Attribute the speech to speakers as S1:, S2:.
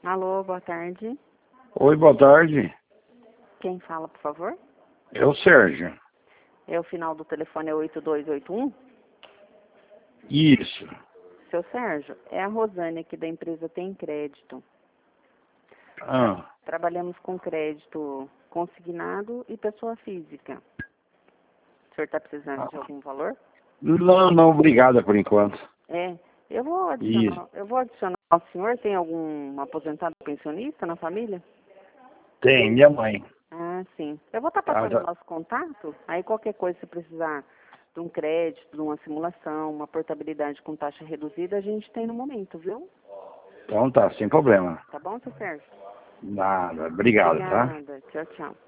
S1: Alô, boa tarde.
S2: Oi, boa tarde.
S1: Quem fala, por favor?
S2: É o Sérgio.
S1: O final do telefone é 8281.
S2: Isso.
S1: Seu Sérgio, é a Rosane aqui da empresa Tem Crédito.
S2: Ah,
S1: Trabalhamos com crédito consignado e pessoa física. O senhor está precisando de algum valor?
S2: não, obrigada por enquanto.
S1: Eu vou
S2: Isso.
S1: adicionar o senhor. Tem algum aposentado pensionista na família?
S2: Tem, minha mãe.
S1: Ah, sim. Eu vou estar
S2: Tá,
S1: passando o nosso contato. Aí qualquer coisa, se precisar de um crédito, de uma simulação, uma portabilidade com taxa reduzida, a gente tem no momento, viu?
S2: Então tá, sem problema.
S1: Tá bom, seu Sérgio?
S2: Nada, obrigado, tá?
S1: Obrigada. Tchau, tchau.